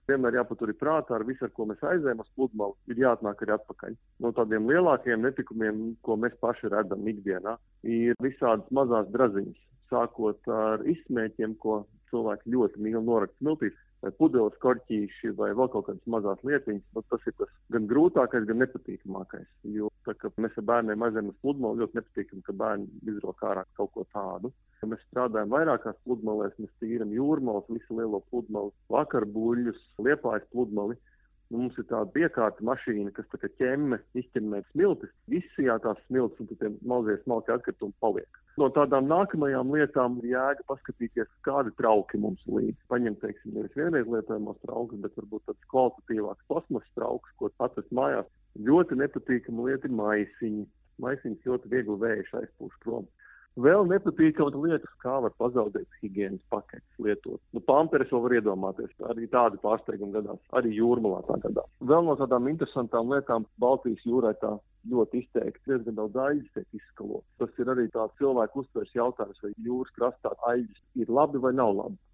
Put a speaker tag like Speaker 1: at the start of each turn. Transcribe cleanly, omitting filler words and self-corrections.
Speaker 1: Vienmēr jāpatur prātā, ar visu, ar ko mēs aizējam uz pludmali, ir jāatnāk arī atpakaļ. No tādiem lielākiem netikumiem, ko mēs paši redzam ikdienā, ir visādas mazās draziņas, sākot ar izsmēķiem, ko cilvēki ļoti mīl norakt smiltīs, vai pudeles korķīši, vai vēl kaut kādas mazās lietiņas. Tas ir tas gan grūtākais, gan nepatīkamākais. Jo, tā kā mēs ar bērniem aizējam uz pludmali, ļoti nepatīkam, ka bērni izrok ārā kaut ko tādu. Ja mēs strādājam vairākās pludmalēs, mēs tīram jūrmalas, visu lielo pludmali, vakarbuļļus, Liepājas pludmali. Mums ir tāda iekārta mašīna, kas tā kā izķemmē smiltis, izsijā tās smiltis un tad tie mazie smalki atkritumi paliek. No tādām nākamajām lietām ir jēga paskatīties, kādi trauki mums līdz. Paņemt, teiksim, nevis vienreiz lietojamos traukus, bet varbūt tāds kvalitatīvāks plasmas trauks, ko atrast mājās. Ļoti nepatīkama lieta ir maisiņi. Maisiņas ļoti viegli vējš aizpūš prom. Vēl nepatīkama lieta, kā var pazaudēt higienas paketes lietot. Pamperes vēl var iedomāties, arī tādi pārsteigumi gadās, arī jūrmalā tā gadās. Vēl no tādām interesantām lietām Baltijas jūrā tā ļoti izteikti diezgan daudz aļģes tiek izskalotas. Tas ir arī tāds cilvēku uztveres jautājums, vai jūras krastā aļģes ir labi vai nav labi.